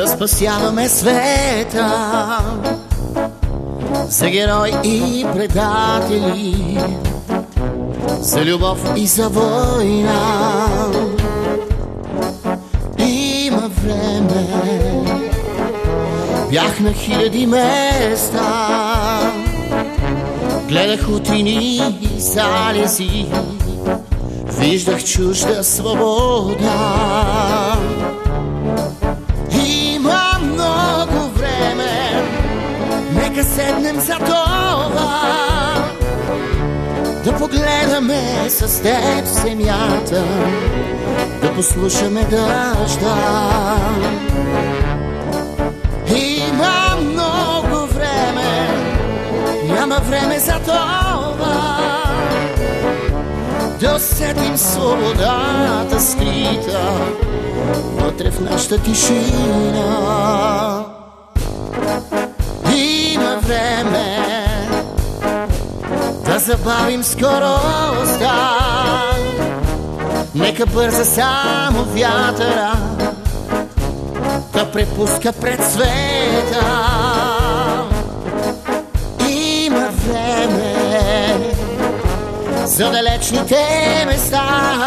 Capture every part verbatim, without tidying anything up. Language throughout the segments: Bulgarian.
спасяваме света, за герои и предатели, за любов и за война. Има време, бях на хиляди места, гледах утрини и залези, виждах чужда свобода. Има много време, нека седнем за това, да погледаме с теб земята, да послушаме дъжда. Има много време, няма време за това, да усетим свободата скрита вътре в нашата тишина. Има време да забавим скоростта, нека бърза само вятъра да препуска пред света. Има време за далечните места,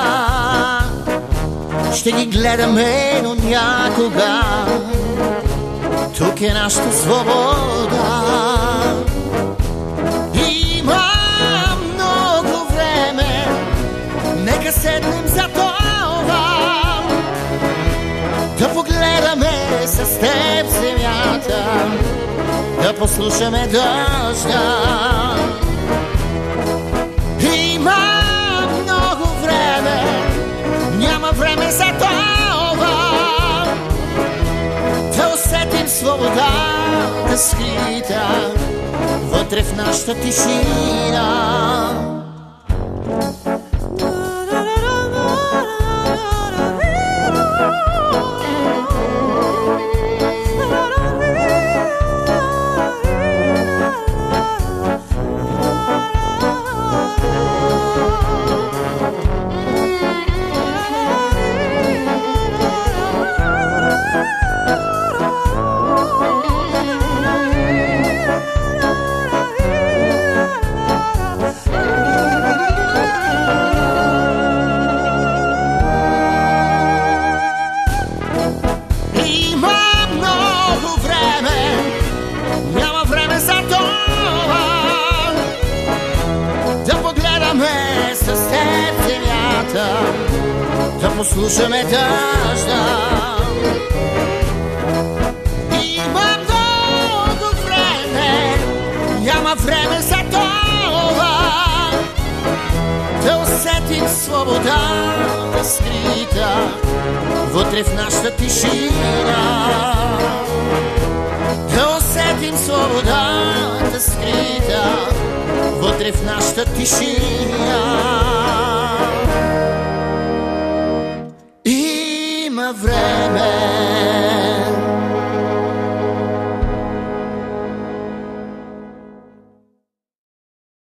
ще ги гледаме, но някога тук е нашата свобода. Има много време, нека седнем за това, да погледаме с теб земята, да послушаме дъжда. Има много време, няма време за това, да усетим свободата скрита вътре в нашата тишина. Да послушаме дъжда. Има много време, няма време за това, да усетим свободата скрита вътре в нашата тишина. Да усетим свободата скрита вътре в нашата тишина. Има време.